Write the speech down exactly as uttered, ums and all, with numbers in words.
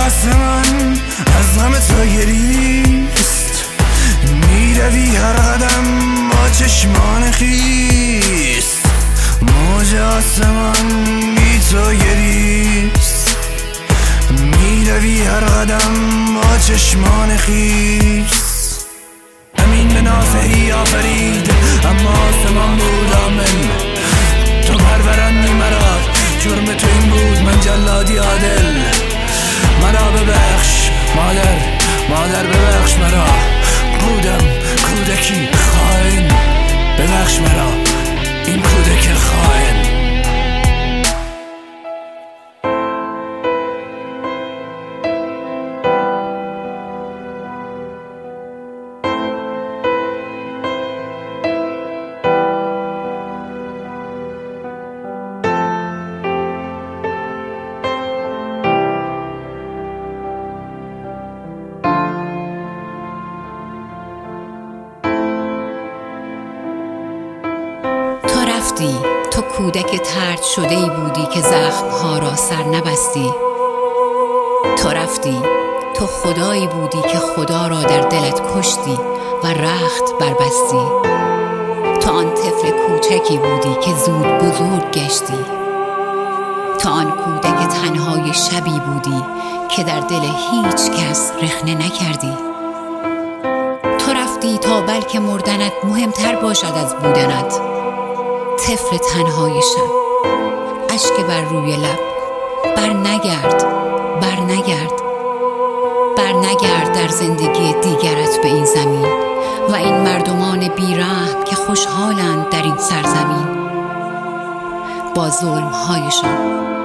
آسمان از غم تو گریست، میروی هر قدم با چشمان خیس. موج آسمان بی تو گریست، میروی هر قدم با چشمان خیس. امین به نافعی آفرید اما آسمان بود آمن. تو پرورندی مرا، جرم تو این بود من جلادی عادل. مرا ببخش مادر، مادر ببخش مرا، بودم کودکی خائن. ببخش مرا این کودک خائن. تو کودک طرد شده ای بودی که زخمها را سر نبستی. تو رفتی، تو خدایی بودی که خدا را در دلت کشتی و رخت بربستی. تو آن طفل کوچکی بودی که زود بزرگ گشتی. تو آن کودک تنهای شبی بودی که در دل هیچ کس رخنه نکردی. تو رفتی تا بلکه مردنت مهمتر باشد از بودنت. طفل تنهای شب، اشک بر روی لب. بر نگرد، بر نگرد، بر نگرد در زندگی دیگرت به این زمین و این مردمان بیرحم که خوشحالند در این سرزمین با ظلمهایشان.